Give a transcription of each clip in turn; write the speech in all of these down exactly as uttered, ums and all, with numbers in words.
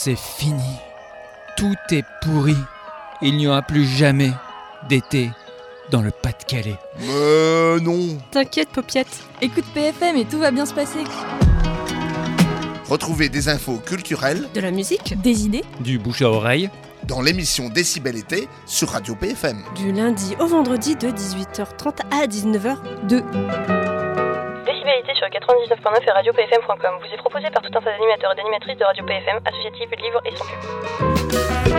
c'est fini. Tout est pourri. Il n'y aura plus jamais d'été dans le Pas-de-Calais. Mais non. T'inquiète, Paupiette. Écoute P F M et tout va bien se passer. Retrouvez des infos culturelles, de la musique, des idées, Du bouche à oreille. dans l'émission Décibel été sur Radio P F M. du lundi au vendredi de dix-huit heures trente à dix-neuf heures deux. Décibel été sur quatre-vingt-dix-neuf point neuf et radio p f m point com. Vous est proposé par tout un tas d'animateurs et d'animatrices de Radio P F M, associatifs, livres et sans pub.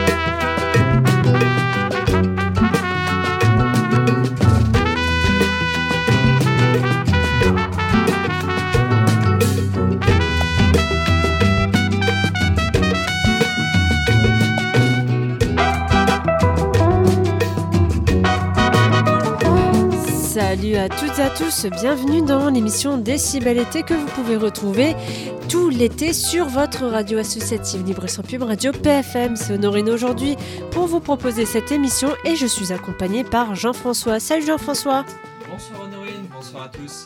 Salut à toutes et à tous, bienvenue dans l'émission Décibel été que vous pouvez retrouver tout l'été sur votre radio associative libre et sans pub Radio P F M. C'est Honorine aujourd'hui pour vous proposer cette émission et je suis accompagnée par Jean-François. Salut Jean-François. Bonsoir Honorine, bonsoir à tous.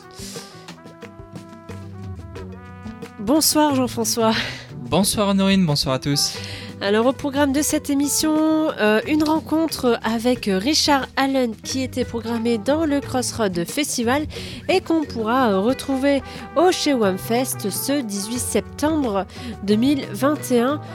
Bonsoir Jean-François. Bonsoir Honorine, bonsoir à tous. Alors au programme de cette émission, euh, une rencontre avec Richard Allen qui était programmée dans le Crossroad Festival et qu'on pourra euh, retrouver au Chewamfest ce dix-huit septembre deux mille vingt et un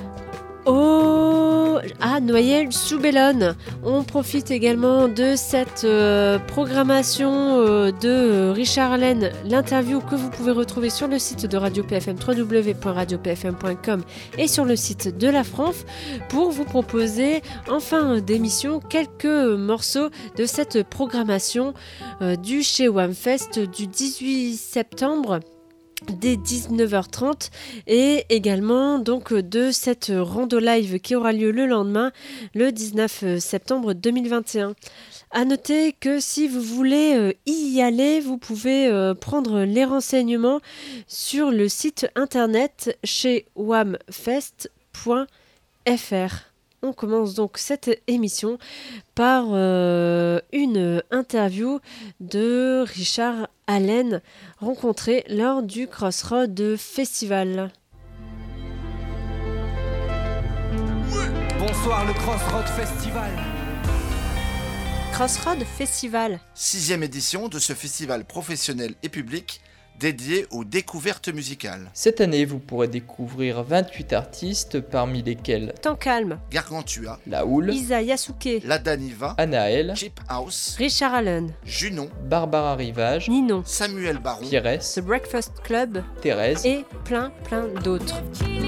au... à Noyelles-sous-Bellone. On profite également de cette euh, programmation euh, de euh, Richard Allen, l'interview que vous pouvez retrouver sur le site de Radio P F M, w w w point radio p f m point com et sur le site de la Franf pour vous proposer en fin d'émission quelques morceaux de cette programmation euh, du Chewamfest du dix-huit septembre dès dix-neuf heures trente et également donc de cette rando live qui aura lieu le lendemain, le dix-neuf septembre deux mille vingt et un. À noter que si vous voulez euh, y aller, vous pouvez euh, prendre les renseignements sur le site internet chewamfest point f r. On commence donc cette émission par euh, une interview de Richard Allen rencontré lors du Crossroad Festival. Bonsoir le Crossroad Festival. Crossroad Festival. Sixième édition de ce festival professionnel et public dédié aux découvertes musicales. Cette année, vous pourrez découvrir vingt-huit artistes, parmi lesquels Temps Calme, Gargantua, La Houle, Isa Yasuke, La Daniva, Anaël, Cheap House, Richard Allen, Junon, Barbara Rivage, Ninon, Samuel Baron, Pierres, The Breakfast Club Thérèse, et plein plein d'autres.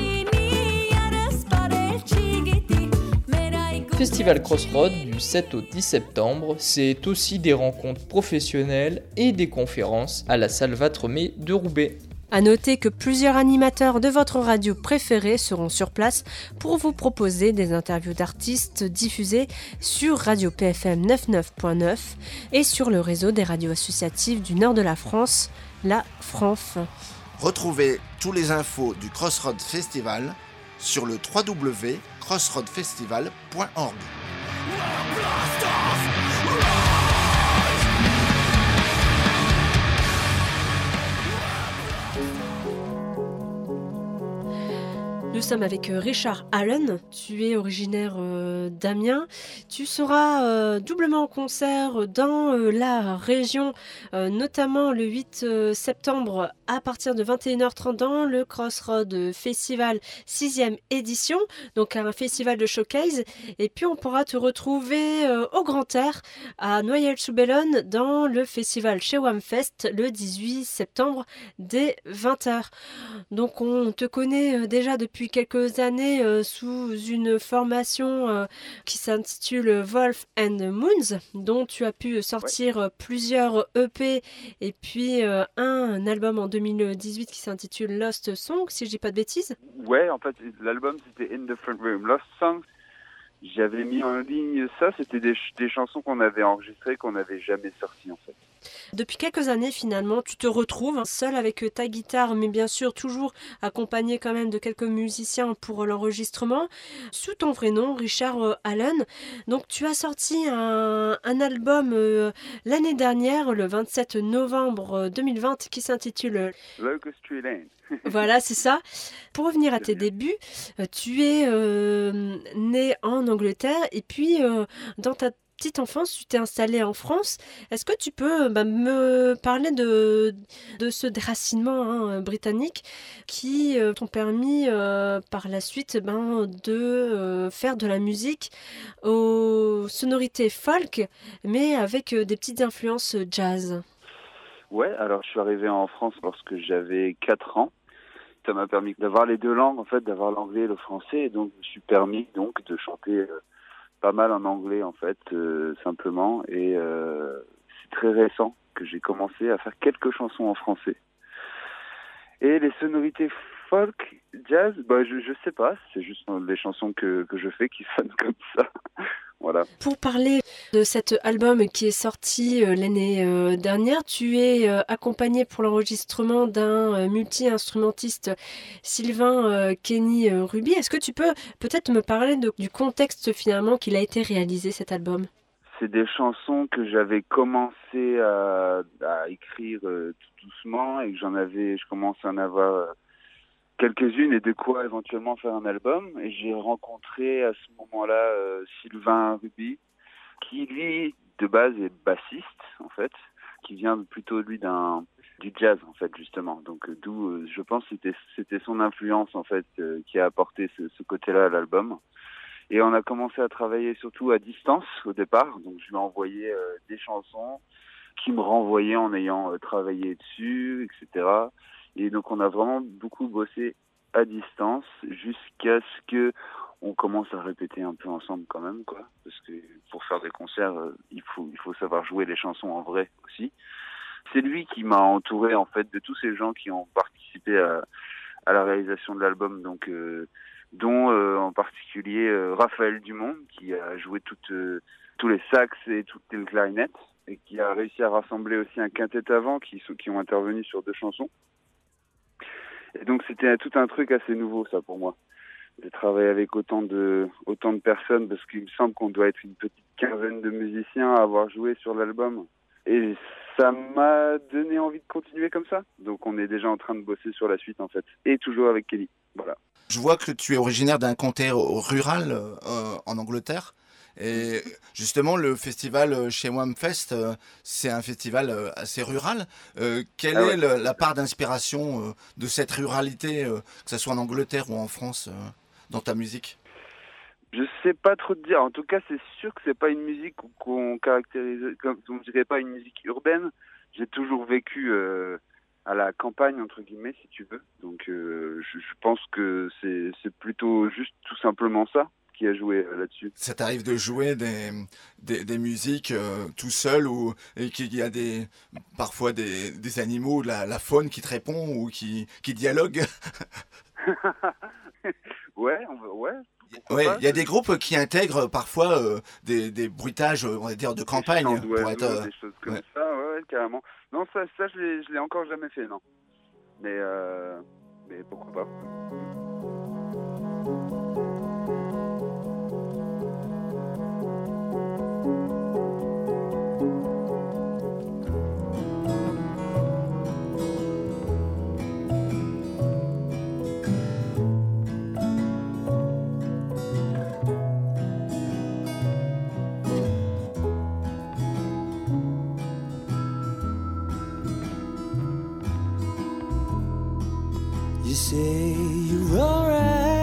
Festival Crossroad du sept au dix septembre, c'est aussi des rencontres professionnelles et des conférences à la salle Vatremet de Roubaix. À noter que plusieurs animateurs de votre radio préférée seront sur place pour vous proposer des interviews d'artistes diffusées sur Radio P F M quatre-vingt-dix-neuf point neuf et sur le réseau des radios associatives du nord de la France, la Franf. Retrouvez tous les infos du Crossroad Festival sur le w w w point crossroad festival point org. Nous sommes avec Richard Allen, tu es originaire euh, d'Amiens. Tu seras euh, doublement en concert dans euh, la région, euh, notamment le huit septembre à partir de vingt et une heures trente dans le Crossroad Festival sixième édition, donc un festival de showcase. Et puis on pourra te retrouver euh, au Grand Air à Noyelles-sous-Bellone dans le festival Chewamfest le dix-huit septembre dès vingt heures. Donc on te connaît euh, déjà depuis quelques années euh, sous une formation euh, qui s'intitule Wolf and Moons, dont tu as pu sortir ouais. plusieurs E P et puis euh, un album en deux mille dix-huit qui s'intitule Lost Song, si je dis pas de bêtises. Ouais, en fait, l'album c'était In the Front Room. Lost Songs, j'avais mis en ligne ça, c'était des, ch- des chansons qu'on avait enregistrées, qu'on n'avait jamais sorties en fait. Depuis quelques années, finalement, tu te retrouves seul avec ta guitare, mais bien sûr toujours accompagné quand même de quelques musiciens pour l'enregistrement, sous ton vrai nom, Richard Allen. Donc tu as sorti un, un album euh, l'année dernière, le vingt-sept novembre deux mille vingt, qui s'intitule Locust Tree Lane. Voilà, c'est ça. Pour revenir à tes débuts, euh, tu es euh, né en Angleterre et puis euh, dans ta petite enfance, tu t'es installé en France. Est-ce que tu peux bah, me parler de, de ce déracinement hein, britannique qui euh, t'ont permis euh, par la suite ben, de euh, faire de la musique aux sonorités folk, mais avec euh, des petites influences jazz? Ouais, alors je suis arrivé en France lorsque j'avais quatre ans. Ça m'a permis d'avoir les deux langues, en fait, d'avoir l'anglais et le français. Et donc, je me suis permis donc de chanter euh, pas mal en anglais, en fait, euh, simplement. Et euh, c'est très récent que j'ai commencé à faire quelques chansons en français. Et les sonorités folk, jazz, bah, je, je sais pas. C'est juste les chansons que, que je fais qui sonnent comme ça. Voilà. Pour parler de cet album qui est sorti euh, l'année euh, dernière, tu es euh, accompagné pour l'enregistrement d'un euh, multi-instrumentiste, Sylvain euh, Kenny euh, Ruby. Est-ce que tu peux peut-être me parler de, du contexte finalement qu'il a été réalisé cet album? C'est des chansons que j'avais commencé à, à écrire euh, tout doucement et que j'en avais, je commence à en avoir euh, quelques-unes et de quoi éventuellement faire un album. Et j'ai rencontré à ce moment-là euh, Sylvain Ruby, qui lui, de base, est bassiste, en fait, qui vient plutôt, lui, d'un du jazz, en fait, justement. Donc, euh, d'où, euh, je pense, c'était c'était son influence, en fait, euh, qui a apporté ce, ce côté-là à l'album. Et on a commencé à travailler surtout à distance, au départ. Donc, je lui ai envoyé euh, des chansons qui me renvoyaient en ayant euh, travaillé dessus, et cetera. Et donc, on a vraiment beaucoup bossé à distance jusqu'à ce que on commence à répéter un peu ensemble quand même, quoi. Parce que pour faire des concerts, euh, il faut il faut savoir jouer les chansons en vrai aussi. C'est lui qui m'a entouré, en fait, de tous ces gens qui ont participé à, à la réalisation de l'album. Donc, euh, dont euh, en particulier euh, Raphaël Dumont, qui a joué toutes, euh, tous les sax et toutes les clarinettes, et qui a réussi à rassembler aussi un quintet avant, qui, qui ont intervenu sur deux chansons. Et donc c'était tout un truc assez nouveau, ça, pour moi, de travailler avec autant de autant de personnes, parce qu'il me semble qu'on doit être une petite quinzaine de musiciens à avoir joué sur l'album. Et ça m'a donné envie de continuer comme ça. Donc on est déjà en train de bosser sur la suite, en fait. Et toujours avec Kelly. Voilà. Je vois que tu es originaire d'un comté rural euh, en Angleterre. Et justement, le festival chez Whamfest, euh, c'est un festival euh, assez rural. Euh, quelle ah est ouais. le, la part d'inspiration euh, de cette ruralité, euh, que ce soit en Angleterre ou en France, euh, dans ta musique? Je sais pas trop te dire. En tout cas, c'est sûr que c'est pas une musique qu'on caractérise, comme on dirait pas une musique urbaine. J'ai toujours vécu euh, à la campagne, entre guillemets, si tu veux. Donc, euh, je, je pense que c'est c'est plutôt juste tout simplement ça qui a joué euh, là-dessus. Ça t'arrive de jouer des, des, des musiques euh, tout seul, ou et qu'il y a des, parfois des, des animaux, la, la faune qui te répond ou qui, qui dialogue? Ouais, on va, ouais. Ouais, il y a des groupes qui intègrent parfois euh, des, des bruitages, on va dire, de campagne. Des chants pour être, d'oiseaux, euh, des choses comme ouais. ça, ouais, ouais, carrément. Non, ça, ça je l'ai, je l'ai encore jamais fait, non. Mais, euh, mais pourquoi pas. You say you're alright,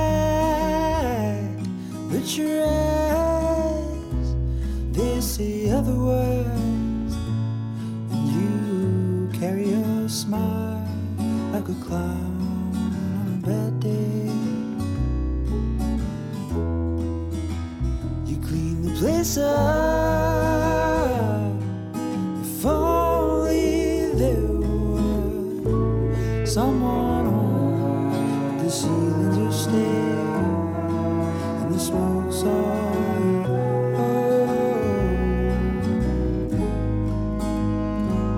but your eyes, they say other words, and you carry a smile like a clown on a bad day. You clean the place up, if only there were someone the ceilings are stale and the smoke's all oh.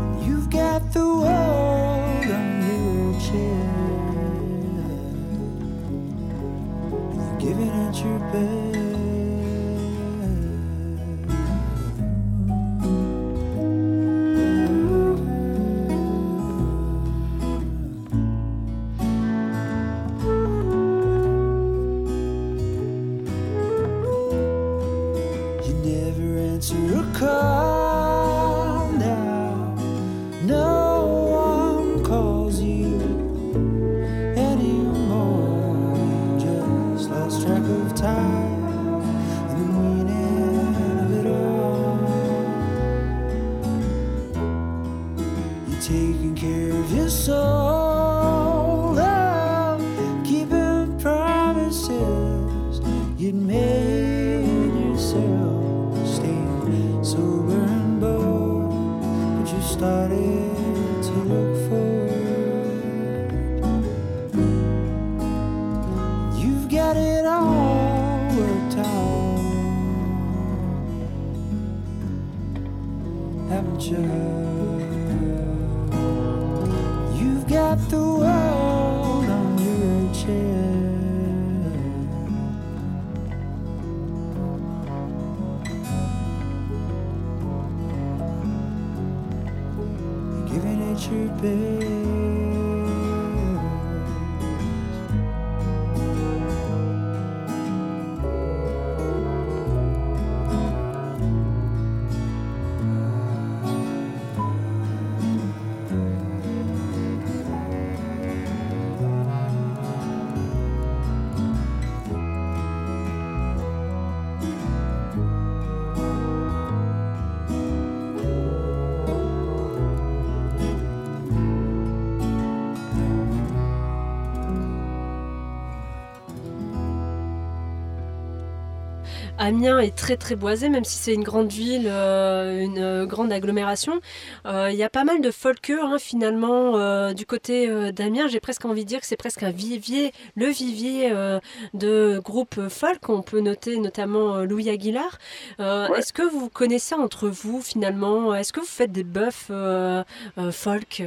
taking care of your soul, love, keeping promises you'd made yourself. Staying sober and bold, but you started to look forward. You've got it all worked out, haven't you? You've got the world on your chest. You're giving it your best. Amiens est très très boisé, même si c'est une grande ville, euh, une euh, grande agglomération. Il euh, y a pas mal de folkeux hein, finalement euh, du côté euh, d'Amiens. J'ai presque envie de dire que c'est presque un vivier, le vivier euh, de groupes folk. On peut noter notamment euh, Louis Aguilar. Euh, ouais. Est-ce que vous connaissez entre vous finalement? Est-ce que vous faites des buffs euh, euh, folk?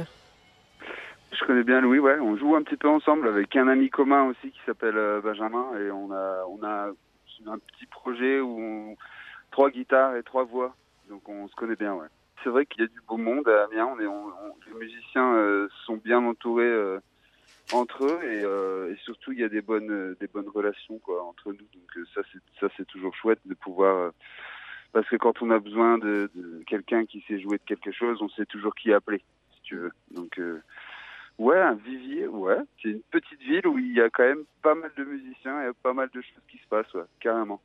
Je connais bien Louis, ouais. On joue un petit peu ensemble avec un ami commun aussi qui s'appelle euh, Benjamin, et on a, on a un petit projet où on... trois guitares et trois voix, donc on se connaît bien, ouais. C'est vrai qu'il y a du beau monde à Amiens, on est, on, on, les musiciens euh, sont bien entourés euh, entre eux, et, euh, et surtout il y a des bonnes, euh, des bonnes relations quoi, entre nous, donc euh, ça, c'est, ça c'est toujours chouette de pouvoir... Euh, parce que quand on a besoin de, de quelqu'un qui sait jouer de quelque chose, on sait toujours qui appeler, si tu veux. Donc... Euh, ouais, un vivier, ouais. C'est une petite ville où il y a quand même pas mal de musiciens et pas mal de choses qui se passent, ouais, carrément.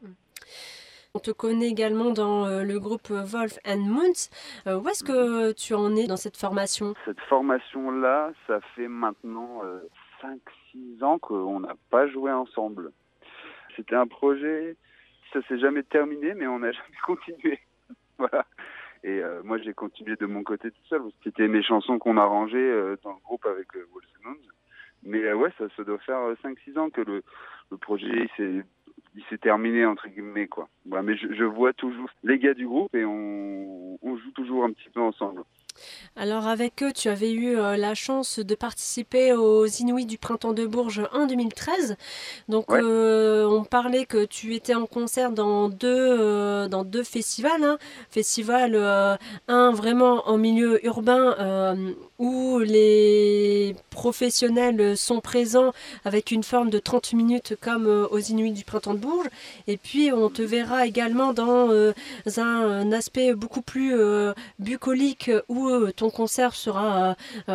On te connaît également dans euh, le groupe Wolf and Moons. Euh, où est-ce que tu en es dans cette formation? Cette formation-là, ça fait maintenant euh, cinq six ans qu'on n'a pas joué ensemble. C'était un projet, ça s'est jamais terminé, mais on n'a jamais continué. Voilà. Et euh, moi, j'ai continué de mon côté tout seul. C'était mes chansons qu'on a arrangées euh, dans le groupe avec euh, Wolf and Moons. Mais euh, ouais, ça, ça doit faire euh, cinq six ans que le, le projet il s'est, il s'est terminé, entre guillemets, quoi. Ouais, mais je, je vois toujours les gars du groupe et on, on joue toujours un petit peu ensemble. Alors avec eux, tu avais eu euh, la chance de participer aux Inouïs du Printemps de Bourges en deux mille treize. Donc ouais. euh, on parlait que tu étais en concert dans deux, euh, dans deux festivals. Hein. Festival euh, un vraiment en milieu urbain euh, où les professionnels sont présents avec une forme de trente minutes comme euh, aux Inouïs du Printemps de Bourges. Et puis on te verra également dans euh, un, un aspect beaucoup plus euh, bucolique où ton concert sera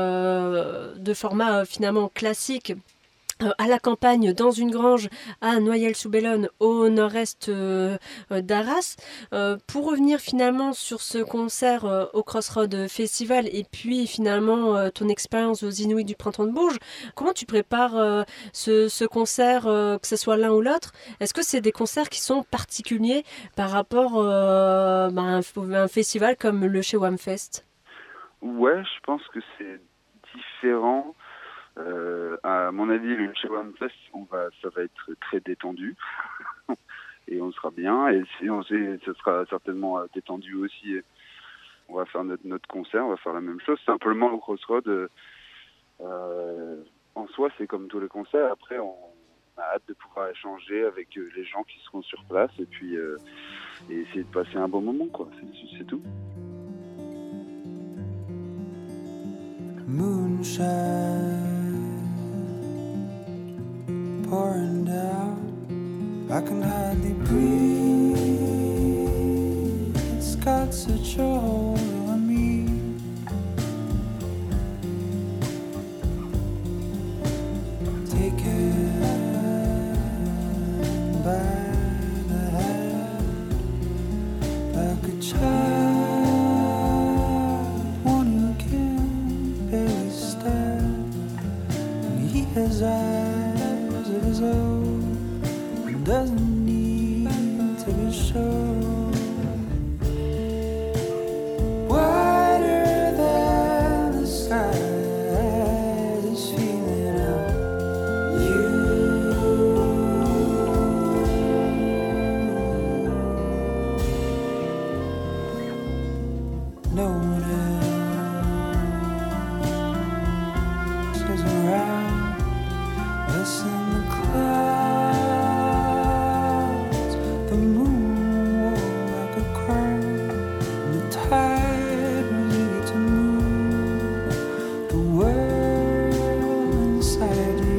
euh, de format euh, finalement classique euh, à la campagne, dans une grange à Noyelles-sous-Bellone, au nord-est euh, d'Arras. Euh, pour revenir finalement sur ce concert euh, au Crossroad Festival et puis finalement euh, ton expérience aux Inouïs du Printemps de Bourges, comment tu prépares euh, ce, ce concert, euh, que ce soit l'un ou l'autre? Est-ce que c'est des concerts qui sont particuliers par rapport euh, bah, à, un, à un festival comme le Chewam Fest? Ouais, je pense que c'est différent. Euh, à mon avis, le Chewam Fest, on va, ça va être très détendu et on sera bien. Et si on sait, ça sera certainement détendu aussi. On va faire notre, notre concert, on va faire la même chose. Simplement, au Crossroad, euh, en soi, c'est comme tous les concerts. Après, on a hâte de pouvoir échanger avec les gens qui seront sur place et puis euh, et essayer de passer un bon moment, quoi. C'est, c'est tout. Moonshine pouring down, I can hardly breathe. It's got such a hold on me. Taken by the hand like a child, one who can no one else is around us in the clouds. The moon wore like a crown, and the tide was eager to move the world inside you.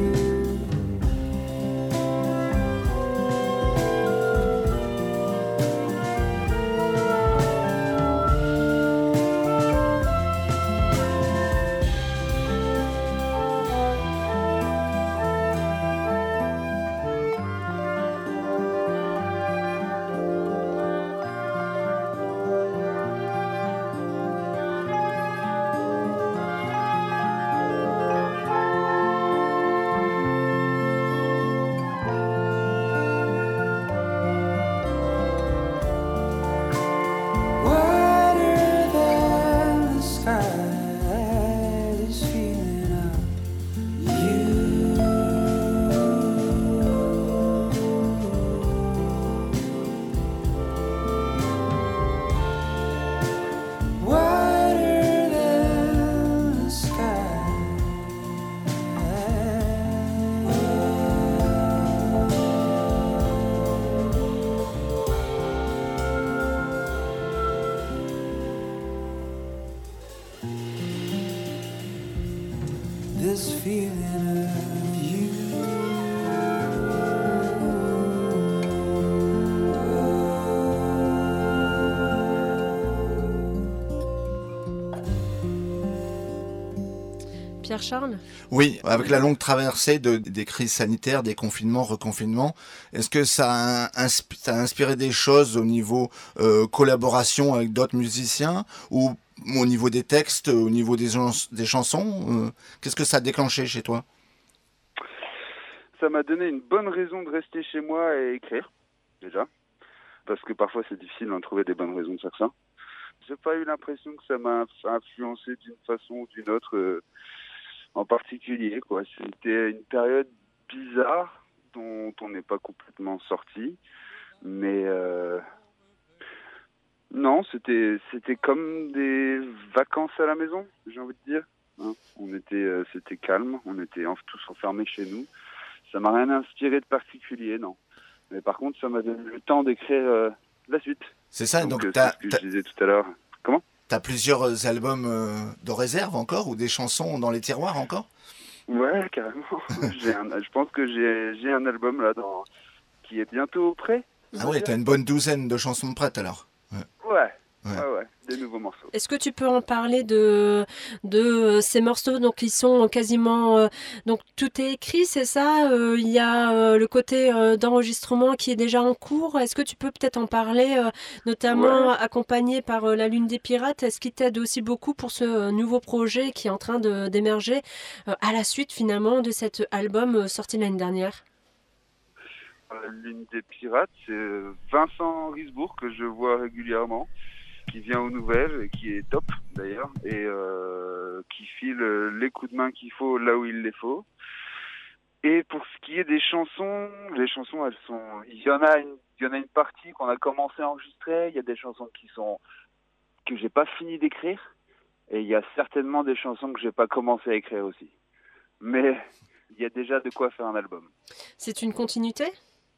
This feeling of you. Pierre-Charles ? Oui, avec la longue traversée de, des crises sanitaires, des confinements, reconfinements, est-ce que ça a, insp- ça a inspiré des choses au niveau euh, collaboration avec d'autres musiciens ou au niveau des textes, au niveau des, gens- des chansons euh, Qu'est-ce que ça a déclenché chez toi ? Ça m'a donné une bonne raison de rester chez moi et écrire, déjà. Parce que parfois c'est difficile d'en trouver des bonnes raisons de faire ça. J'ai pas eu l'impression que ça m'a influencé d'une façon ou d'une autre euh, en particulier, quoi. C'était une période bizarre dont on n'est pas complètement sorti. Mais euh, non, c'était c'était comme des vacances à la maison, j'ai envie de dire. Hein, on était, euh, c'était calme, on était en, tous enfermés chez nous. Ça m'a rien inspiré de particulier, non. Mais par contre, ça m'a donné le temps d'écrire euh, la suite. C'est ça, donc, donc euh, t'as, c'est ce que t'as, je disais tout à l'heure. Comment ? t'as plusieurs albums euh, de réserve encore ou des chansons dans les tiroirs encore ? Ouais, carrément. j'ai un, je pense que j'ai, j'ai un album là dans, qui est bientôt prêt. Ah ouais, t'as une bonne douzaine de chansons prêtes alors. Ouais. Ouais. Ouais, ouais, des nouveaux morceaux. Est-ce que tu peux en parler de, de ces morceaux donc, qui sont quasiment... Euh, donc tout est écrit, c'est ça ? euh, Il y a euh, le côté euh, d'enregistrement qui est déjà en cours. Est-ce que tu peux peut-être en parler, euh, notamment Ouais. accompagné par euh, La Lune des Pirates ? Est-ce qui t'aide aussi beaucoup pour ce euh, nouveau projet qui est en train de, d'émerger euh, à la suite finalement de cet album euh, sorti l'année dernière ? La Lune des Pirates, c'est Vincent Risbourg que je vois régulièrement, qui vient aux nouvelles et qui est top d'ailleurs, et euh, qui file les coups de main qu'il faut là où il les faut. Et pour ce qui est des chansons, les chansons, elles sont, il y en a une, il y en a une partie qu'on a commencé à enregistrer. Il y a des chansons qui sont que j'ai pas fini d'écrire, et il y a certainement des chansons que j'ai pas commencé à écrire aussi. Mais il y a déjà de quoi faire un album. C'est une continuité ?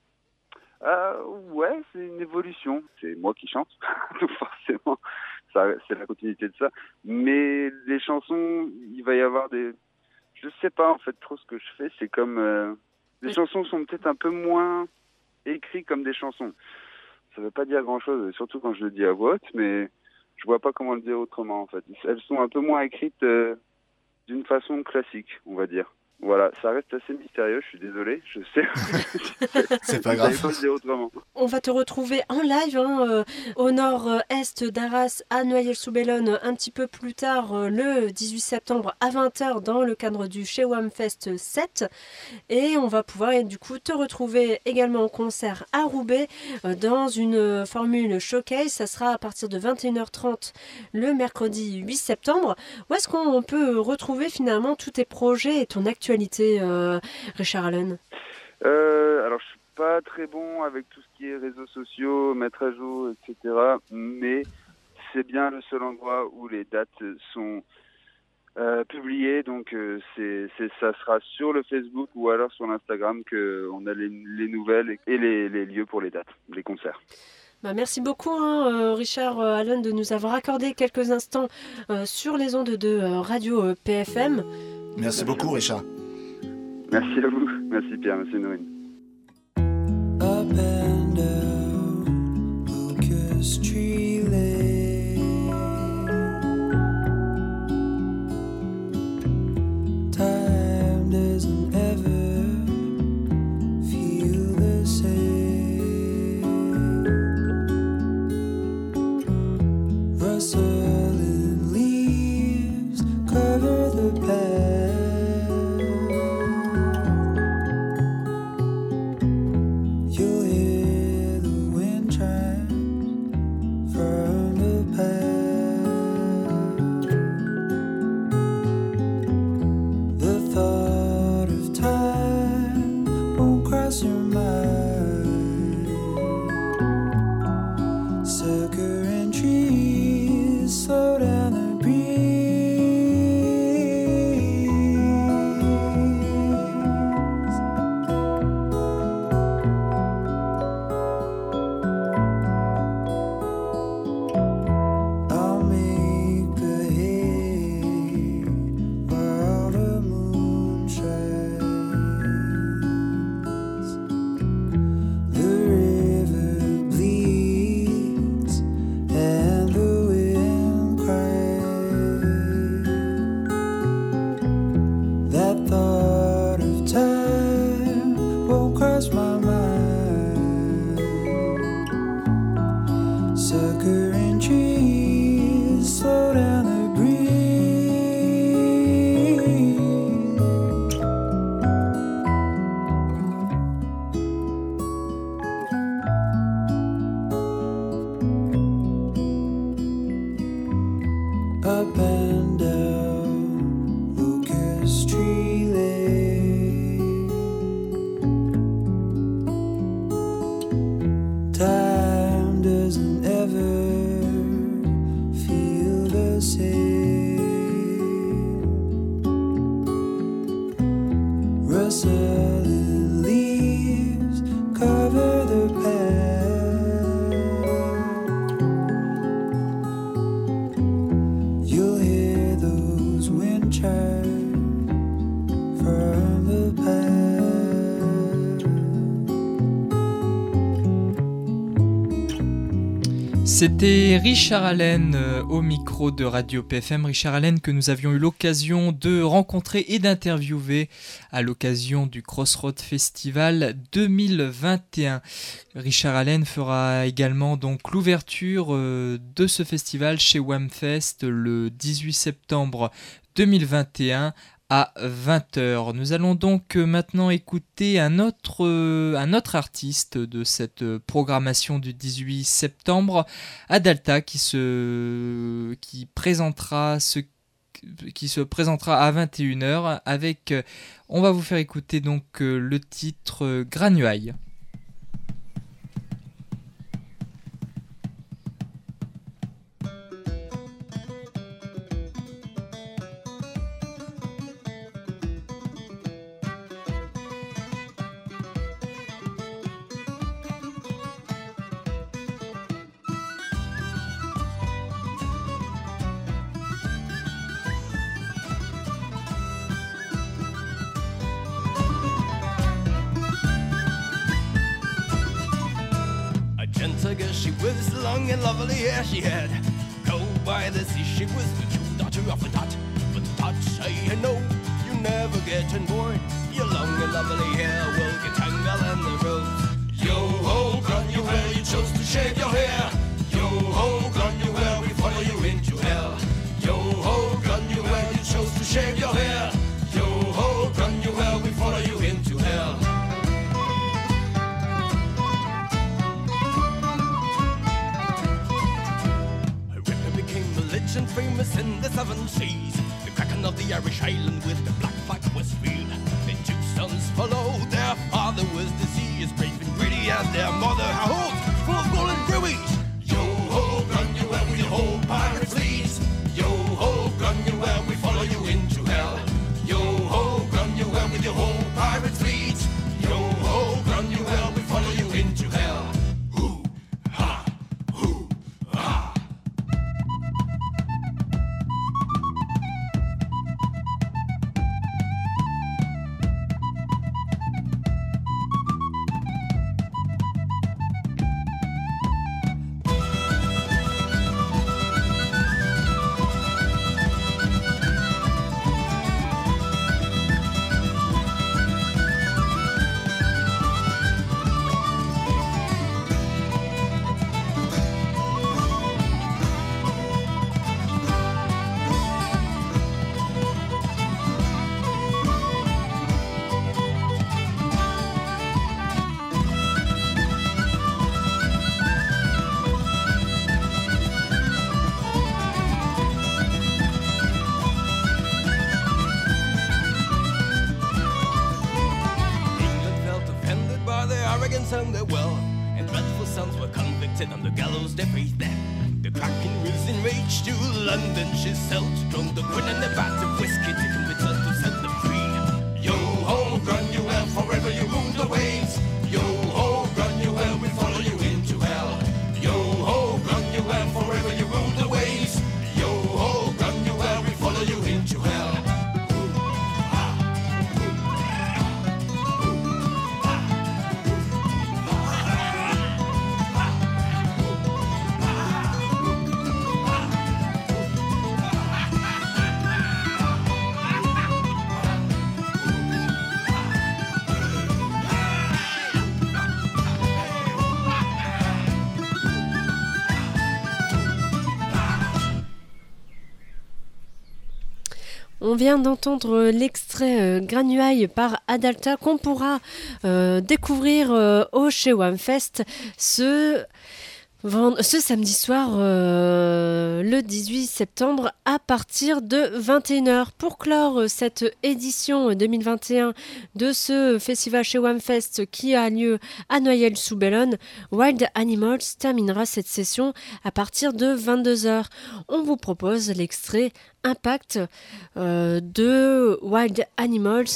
Euh, ouais, c'est une évolution. C'est moi qui chante, donc forcément, ça, c'est la continuité de ça. Mais les chansons, il va y avoir des... Je sais pas, en fait, trop ce que je fais. C'est comme... Euh... Les chansons sont peut-être un peu moins écrites comme des chansons. Ça veut pas dire grand-chose, surtout quand je le dis à voix haute, mais je vois pas comment le dire autrement, en fait. Elles sont un peu moins écrites euh, d'une façon classique, on va dire. Voilà, ça reste assez mystérieux, je suis désolé, je sais. C'est pas grave. Pas le dire autrement. On va te retrouver en live hein, euh, au nord-est d'Arras à Noyelles-sous-Bellone un petit peu plus tard euh, le dix-huit septembre à vingt heures dans le cadre du Chewam Fest sept et on va pouvoir et, du coup te retrouver également en concert à Roubaix euh, dans une euh, formule showcase. Ça sera à partir de vingt et une heures trente le mercredi huit septembre. Où est-ce qu'on peut retrouver finalement tous tes projets et ton actualité euh, Richard Allen? euh, Alors je suis pas très bon avec tout ce qui est réseaux sociaux, mettre à jour, et cetera. Mais c'est bien le seul endroit où les dates sont euh, publiées. Donc euh, c'est, c'est, ça sera sur le Facebook ou alors sur l'Instagram qu'on a les, les nouvelles et les, les lieux pour les dates, les concerts. Bah, merci beaucoup hein, euh, Richard euh, Allen de nous avoir accordé quelques instants euh, sur les ondes de euh, Radio euh, P F M. Merci beaucoup Richard. Merci à vous. Merci Pierre, merci Norine. Up and down Locust Tree Lane, time doesn't ever feel the same. Rustling leaves cover the path. C'était Richard Allen euh, au micro de Radio P F M. Richard Allen que nous avions eu l'occasion de rencontrer et d'interviewer à l'occasion du Crossroads Festival deux mille vingt et un. Richard Allen fera également donc l'ouverture euh, de ce festival chez Whamfest le dix-huit septembre deux mille vingt et un à vingt heures. Nous allons donc maintenant écouter un autre, euh, un autre artiste de cette programmation du dix-huit septembre, Adalta, qui se, qui présentera ce, qui se présentera à vingt et une heures avec, on va vous faire écouter donc le titre Granuaille. She was long and lovely hair she had. Go by the sea, she was the true daughter of a dot. But the dot say, you know, you never getting bored. Your long and lovely hair will get tangled in the road. Yo ho, Granuaille, you chose to shave your hair. Yo ho, Granuaille, we follow you into hell. Yo ho, Granuaille, you chose to shave your hair. Yo ho, Granuaille, we follow you into hell. Famous in the seven seas, the Kraken of the Irish Island with the black flag was real. The two sons followed their father was the sea, as brave and greedy as their mother, her hopes full of golden rubies. Yo ho, Granuaille, we hold London she sailed to drown the queen and the bat of whiskey taken with her to set them free. Yo ho, Granuel, forever you rule the waves. Yo ho, Granuel, we follow you into hell. Yo ho, Granuel, forever you rule the waves. Yo ho, Granuel, we follow you into hell. On vient d'entendre l'extrait euh, Granuaille par Adalta qu'on pourra euh, découvrir euh, au chez Whamfest ce, vend- ce samedi soir, euh, le dix-huit septembre, à partir de vingt et une heures. Pour clore cette édition deux mille vingt et un de ce festival chez Whamfest qui a lieu à Noyelles-sous-Bellone, Wild Animals terminera cette session à partir de vingt-deux heures. On vous propose l'extrait Impact euh, de Wild Animals.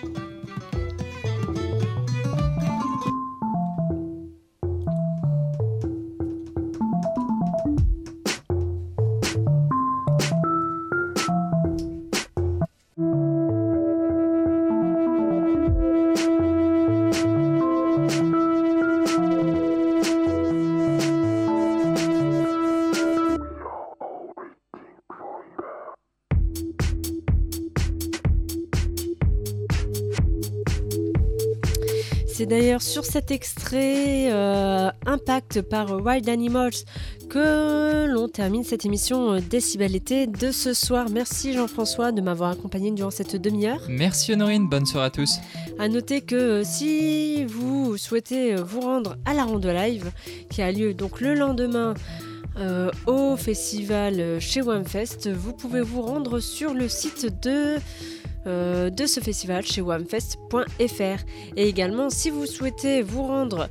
C'est d'ailleurs sur cet extrait euh, Impact par Wild Animals que l'on termine cette émission euh, Décibel-été de ce soir. Merci Jean-François de m'avoir accompagné durant cette demi-heure. Merci Honorine, bonne soirée à tous. À noter que euh, si vous souhaitez euh, vous rendre à la Ronde Live qui a lieu donc le lendemain euh, au festival euh, chez Whamfest, vous pouvez vous rendre sur le site de... Euh, de ce festival chez whamfest point f r. Et également, si vous souhaitez vous rendre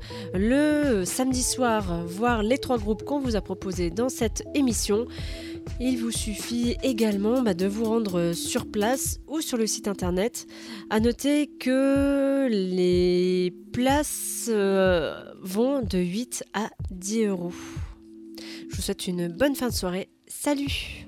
le samedi soir, voir les trois groupes qu'on vous a proposés dans cette émission, il vous suffit également bah, de vous rendre sur place ou sur le site internet. À noter que les places euh, vont de huit à dix euros. Je vous souhaite une bonne fin de soirée. Salut!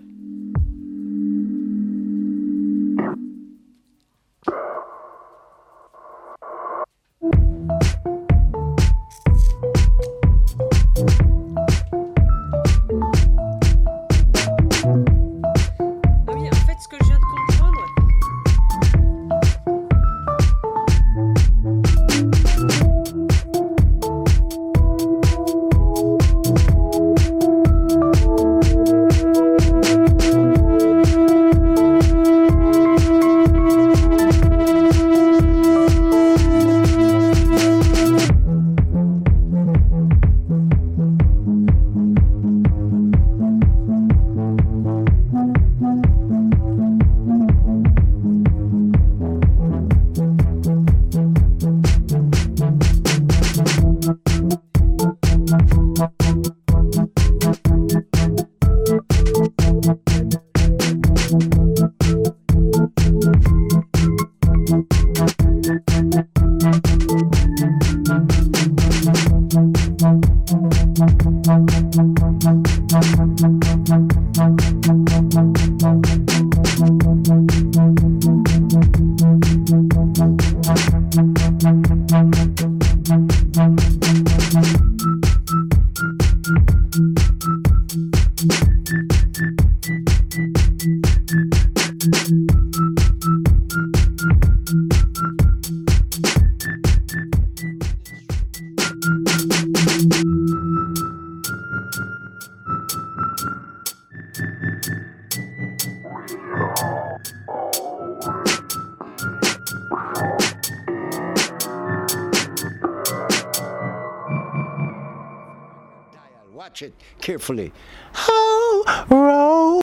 Watch it carefully. Oh, roll.